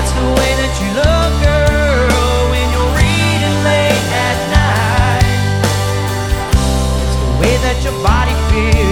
It's the way that you look, girl, when you're reading late at night. It's the way that your body feels